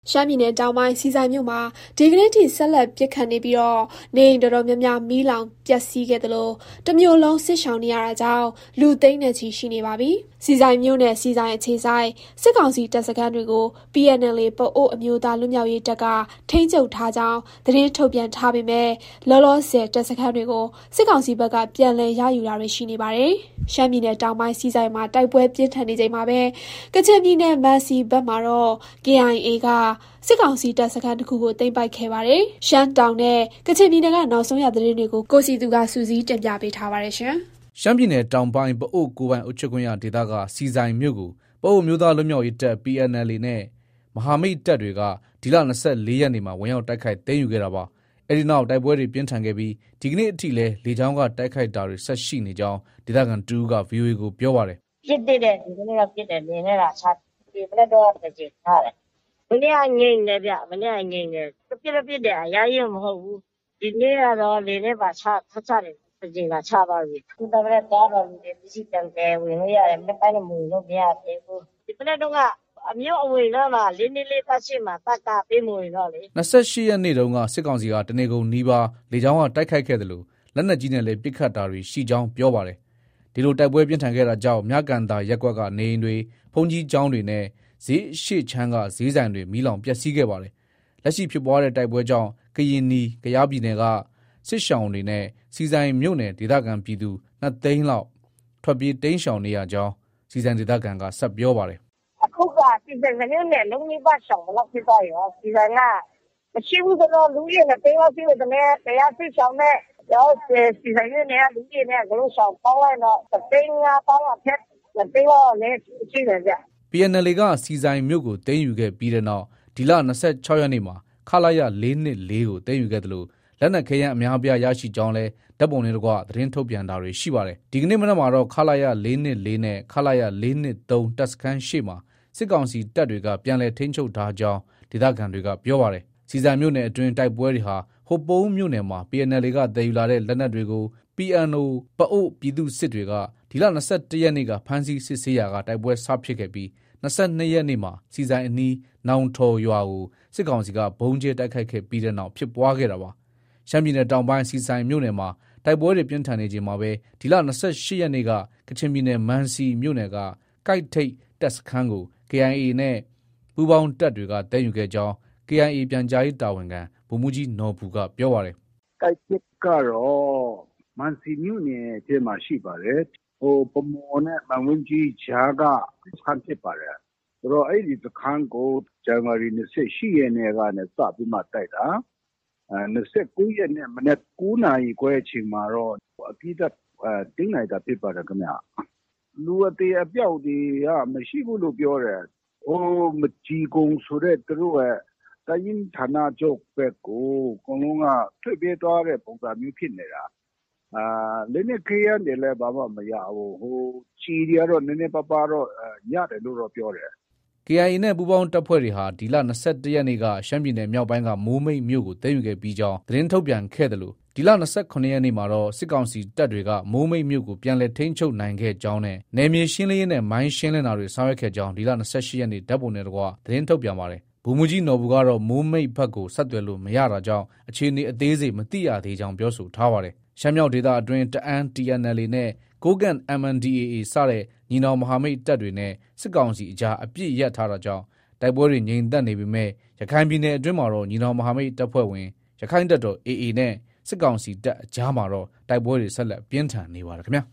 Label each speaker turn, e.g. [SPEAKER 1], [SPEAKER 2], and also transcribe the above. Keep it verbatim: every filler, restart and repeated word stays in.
[SPEAKER 1] ရှမ်းပြည်နယ်တောင်ပိုင်းဆီဆိုင်မြို့မှာဒီကနေ့ထိဆက်လက်ပစ်ခတ်နေပြီးတော့နေအိမ်တော်တော်များများမီးလောင်ပျက်စီးခဲ့သလိုတစ်မြို့လုံးစစ်ရှောင်နေရတာကြောင့်လူသိန်းနဲ့ချီရှိနေပါပြီ။ဆီဆိုင်မြို့နယ်ဆီဆိုင်အခြေဆိုင်စစ်ကောင်စီတပ်စခန်းတွေကို P N L A ပအို့အမျိုးသားလွတ်မြောက်ရေးတပ်ကထိန်းချုပ်ထားကြောင်းသတင်းထုတ်ပြန်ထားပေမဲ့လောလောဆယ်တပ်စခန်းတွေကိုစစ်ကောင်စီဘက်ကပြန်လည်ရယူတာတွေရှိနေပါတယ်။ရှမ်းပြည်နယ်တောင်ပိုင်းဆီဆိုင်မှာတိုက်ပွဲပြင်းထန်နေချိန်မှာပဲကချင်ပြည်နယ်မန်စီဘက်မှာတော့ K I A ကစစ်ကောင်စီတပ်စခန်းတစ်ခုကိုသိမ်းပိုက်ခဲ့ပါတယ်။ရှမ်းတောင်နဲ့ကချင်ပြည်နယ်ကနောက်ဆုံးရသတင်းတွေကိုကိုစီသူကစူးစီးတင်ပြပေးထားပါတယ်ရှင်
[SPEAKER 2] ။ရှမ်းပြည်နယ်တောင်ပိုင်းပအို့ကိုယ်ပိုင်အုပ်ချုပ်ခွင့်ရဒေသကဆီဆိုင်မြို့ကိုပအို့မျိုးသားလွတ်မြောက်ရေးတပ် P N L A နဲ့မဟာမိတ်တပ်တွေကဒီလ၂၄ရက်နေ့မှာဝင်ရောက်တိုက်ခိုက်သိမ်းယူခဲ့တာပါ။အဲဒီနောက်တိုက်ပွဲတွေပြင်းထန်ခဲ့ပြီးဒီကနေ့အထိလည်းလေကြောင်းကတိုက်ခိုက်တာတွေဆက်ရှိနေကြောင်းဒေသခံတူက V O A ကိုပြောပါတယ်
[SPEAKER 3] ။ဖြစ်တဲ့ဒီကနေ့တော့ဖြစ်တယ်နေနေတာချဒီမနေ့တော့ကြည့်ထားတယ်မနေ့ကငိမ့်နေဗျမနေ့ကငိမ့်နေပြပြပြတယ်အရာကြီးမဟုတ်ဘူးဒီနေ့ကတော့လေနဲ့ပါချထချတယ်ပြင်လာချပါပြီခုတည်းကတော့တော့လူတွေပြည်တန်တယ်ဝင်လို့ရတယ်မပိုင်းမဝင်လို့မရသေးဘူးဒီနေ့တော့ကအမျိုးအဝင်တော့မှလေးနေလေးပတ်ရှိမှတက်ကပေးမဝင်တော့လေ
[SPEAKER 2] ၂၈ရက်နေ့တုန်းကစစ်ကောင်စီကတနေကုန်နီးပါးလေကြောင်းကတိုက်ခိုက်ခဲ့တယ်လို့လက်နက်ကြီးနဲ့လည်းပစ်ခတ်တာတွေရှိကြောင်းပြောပါတယ်ဒီလိုတိုက်ပွဲပြင်းထန်ခဲ့တာကြောင့်မြကန်သာရက်ကွက်ကနေအိမ်တွေဖုန်ကြီးကျောင်းတွေနဲ့ဈေးရှေ့ချမ်းကဈေးဆိုင်တွေမီးလောင်ပျက်စီးခဲ့ပါတယ်။လက်ရှိဖြစ်ပွားတဲ့တိုက်ပွဲကြောင့်ကရင်နီကယားပြည်နယ်ကစစ်ရှောင်တွေနဲ့စီဆိုင်မြို့နယ်ဒေသခံပြည်သူနှစ်သိန်းလောက်ထွက်ပြေးတိမ်းရှောင်နေရကြောင်းစီဆိုင်ဒေသခံကဆက်ပြောပါတယ်
[SPEAKER 3] ။အခုကစီဆိုင်မြို့နယ်လုံးဝပါရှောင်လောက်ဖြစ်သွားရောစီဆိုင်ကမရှိဘူးတော့လူကြီးနဲ့တိမ်းလောက်ရှိတယ်တရားစစ်ရှောင်နဲ့တော့စီဆိုင်မြို့နယ်လူကြီးနဲ့ဂလုံးရှောင်ပေါင်းလိုက်တော့တိမ်းငါပေါင်းအထက်တိမ်းတော့လည်းရှိတယ်ကြ
[SPEAKER 2] P N L A ကဆီဆိုင်မြို့ကိုသိမ်းယူခဲ့ပြီးတဲ့နောက်ဒီလ၂၆ရက်နေ့မှာခလာရ၄၂၄ကိုသိမ်းယူခဲ့တယ်လို့လက်နက်ခဲယမ်းအများအပြားရရှိကြောင်းလဲဓာတ်ပုံတွေတကွသတင်းထုတ်ပြန်တာတွေရှိပါတယ်။ဒီကနေ့မနက်မှာတော့ခလာရ၄၂၄နဲ့ခလာရ၄၂၃တပ်စခန်းရှေ့မှာစစ်ကောင်စီတပ်တွေကပြန်လည်ထိန်းချုပ်ထားကြောင်းဒေသခံတွေကပြောပါတယ်။ဆီဆိုင်မြို့နယ်အတွင်းတိုက်ပွဲတွေဟာဟိုပုံးမြို့နယ်မှာ P N L A ကတည်ယူလာတဲ့လက်နက်တွေကို P N O ပအို့ပြည်သူစစ်တွေကဒီလ၂၁ရက်နေ့ကဖမ်းဆီးစစ်ဆေးရာကတိုက်ပွဲစဖြစ်ခဲ့ပြီး၂၂ရက်နေ့မှာစီဆိုင်အနီးနောင်ထော်ရွာကိုစစ်ကောင်စီကဘုံကျဲတိုက်ခိုက်ခဲ့ပြီးတဲ့နောက်ဖြစ်ပွားခဲ့တာပါရှမ်းပြည်နယ်တောင်ပိုင်းစီဆိုင်မြို့နယ်မှာတိုက်ပွဲတွေပြင်းထန်နေချိန်မှာပဲဒီလ၂၈ရက်နေ့ကကချင်ပြည်နယ်မန်စီမြို့နယ်ကကိုက်ထိတ်တပ်စခန်းကို K I A နဲ့ပူးပေါင်းတပ်တွေကတည်ယူခဲ့ကြောင်း K I A ပြန်ကြားရေးတာဝန်ခံဗိုလ်မှူးကြီးနော်ဘူကပြောပါတယ်
[SPEAKER 4] ကိုက်ထိတ်ကတော့မန်စီမြို့နယ်ထဲမှာရှိပါတယ်ဟိုပမော်နဲ့မန်ဝင်းကြီးဂျာကစခန်းဖြစ်ပါတယ်ဆိုတော့အဲ့ဒီစခန်းကိုဇန်နဝါရီ၂၈ရက်နေ့ကနေစပြီးမှတိုက်တာအဲ၂၉ရက်နေ့မနေ့၉နာရီခွဲအချိန်မှာတော့အပြည့်သက်တင်းနိုင်တာဖြစ်ပါတယ်ခင်ဗျလူအသေးအပြောက်တွေကမရှိဘူးလို့ပြောတယ်ဟိုမကြီးကုံဆိုတဲ့သူတို့ရဲ့တိုင်းဌာနချုပ်ဘက်ကိုအကုန်လုံးကထွက်ပြေးသွားတဲ့ပုံစံမျိုးဖြစ်နေတာအာလည်းနေခေရနေလဲဘာမှမရဘူးဟိုချီရီကတော့နည်းနည်းပါးပါးတော့ရတယ်လို့တော့ပြောတယ်
[SPEAKER 2] K I A နဲ့ပူးပေါင်းတပ်ဖွဲ့တွေဟာဒီလ၂၁ရက်နေ့ကရှမ်းပြည်နယ်မြောက်ပိုင်းကမိုးမိတ်မြို့ကိုသိမ်းယူခဲ့ပြီးကြောင်းသတင်းထုတ်ပြန်ခဲ့တယ်လို့ဒီလ၂၇ရက်နေ့မှာတော့စစ်ကောင်စီတပ်တွေကမိုးမိတ်မြို့ကိုပြန်လည်ထိန်းချုပ်နိုင်ခဲ့ကြောင်းနဲ့နယ်မြေရှင်းလင်းရေးနဲ့မိုင်းရှင်းလင်းတာတွေဆောင်ရွက်ခဲ့ကြောင်းဒီလ၂၈ရက်နေ့ဓာတ်ပုံတွေတကွသတင်းထုတ်ပြန်ပါတယ်ဗိုလ်မှူးကြီးနော်ဘူကတော့မိုးမိတ်ဘက်ကိုဆက်သွယ်လို့မရတာကြောင့်အခြေအနေအသေးစိတ်မသိရသေးကြောင်းပြောဆိုထားပါတယ်ရှမ်းမြောက်ဒေသအတွင်းတအန်း T N L A နဲ့ကိုကန့် M N D A A စတဲ့ညီနောင်မဟာမိတ်တပ်တွေနဲ့စစ်ကောင်စီအကြားအပြစ်ရက်ထားတာကြောင့်တိုက်ပွဲတွေငြိမ်သက်နေပေမဲ့ရခိုင်ပြည်နယ်အတွင်းမှာတော့ညီနောင်မဟာမိတ်တပ်ဖွဲ့ဝင်ရခိုင်တပ်တော် A A နဲ့စစ်ကောင်စီတပ်အကြားမှာတော့တိုက်ပွဲတွေဆက်လက်ပြင်းထန်နေပါတယ်ခင်ဗျာ